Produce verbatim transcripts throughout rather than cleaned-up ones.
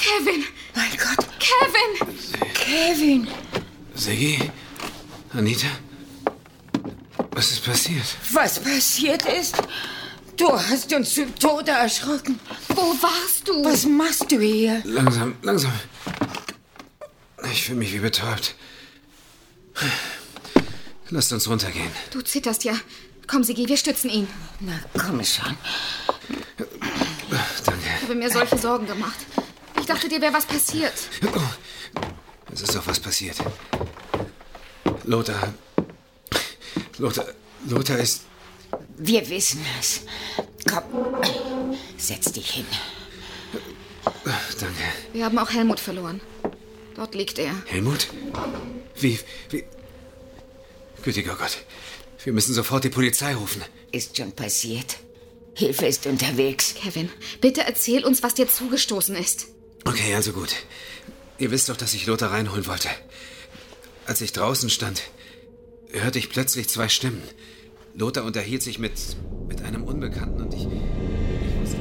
Kevin! Mein Gott! Kevin! Kevin! Siggi? Anita? Was ist passiert? Was passiert ist? Du hast uns zu Tode erschrocken. Wo warst du? Was machst du hier? Langsam, langsam. Ich fühle mich wie betäubt. Lasst uns runtergehen. Du zitterst ja. Komm, Siggi, wir stützen ihn. Na, komm schon. Danke. Ich habe mir solche Sorgen gemacht. Ich dachte, dir wäre was passiert. Oh, es ist doch was passiert. Lothar... Lothar... Lothar ist... Wir wissen es. Komm, setz dich hin. Danke. Wir haben auch Helmut verloren. Dort liegt er. Helmut? Wie... wie... Gütiger Gott. Wir müssen sofort die Polizei rufen. Ist schon passiert. Hilfe ist unterwegs. Kevin, bitte erzähl uns, was dir zugestoßen ist. Okay, also gut. Ihr wisst doch, dass ich Lothar reinholen wollte. Als ich draußen stand, hörte ich plötzlich zwei Stimmen. Lothar unterhielt sich mit, mit einem Unbekannten und ich... ich wusste...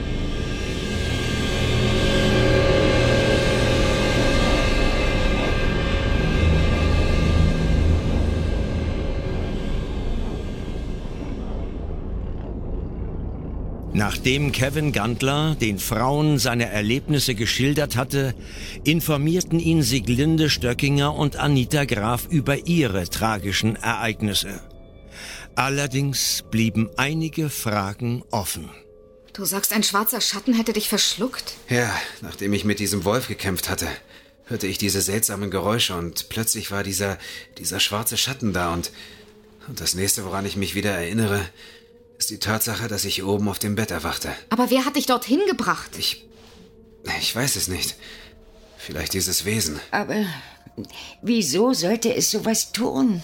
Nachdem Kevin Gantler den Frauen seine Erlebnisse geschildert hatte, informierten ihn Sieglinde Stöckinger und Anita Graf über ihre tragischen Ereignisse. Allerdings blieben einige Fragen offen. Du sagst, ein schwarzer Schatten hätte dich verschluckt? Ja, nachdem ich mit diesem Wolf gekämpft hatte, hörte ich diese seltsamen Geräusche und plötzlich war dieser, dieser schwarze Schatten da und, und das nächste, woran ich mich wieder erinnere, ist die Tatsache, dass ich oben auf dem Bett erwachte. Aber wer hat dich dorthin gebracht? Ich... ich weiß es nicht. Vielleicht dieses Wesen. Aber wieso sollte es sowas tun?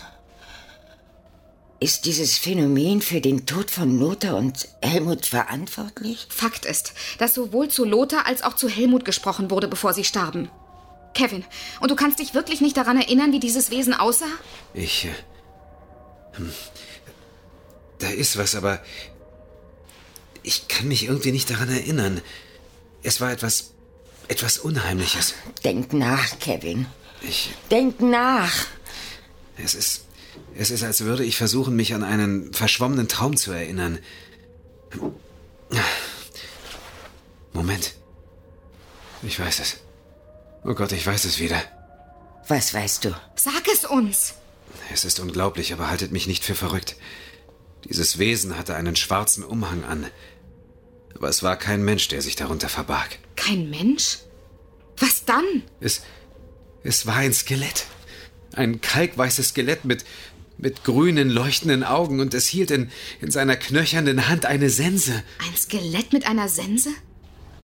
Ist dieses Phänomen für den Tod von Lothar und Helmut verantwortlich? Fakt ist, dass sowohl zu Lothar als auch zu Helmut gesprochen wurde, bevor sie starben. Kevin, und du kannst dich wirklich nicht daran erinnern, wie dieses Wesen aussah? Ich... Äh, hm, da ist was, aber ich kann mich irgendwie nicht daran erinnern. Es war etwas, etwas Unheimliches. Denk nach, Kevin. Ich... Denk nach. Es ist... Es ist, als würde ich versuchen, mich an einen verschwommenen Traum zu erinnern. Moment. Ich weiß es. Oh Gott, ich weiß es wieder. Was weißt du? Sag es uns! Es ist unglaublich, aber haltet mich nicht für verrückt. Dieses Wesen hatte einen schwarzen Umhang an. Aber es war kein Mensch, der sich darunter verbarg. Kein Mensch? Was dann? Es, es war ein Skelett. Ein kalkweißes Skelett mit, mit grünen, leuchtenden Augen und es hielt in, in seiner knöchernen Hand eine Sense. Ein Skelett mit einer Sense?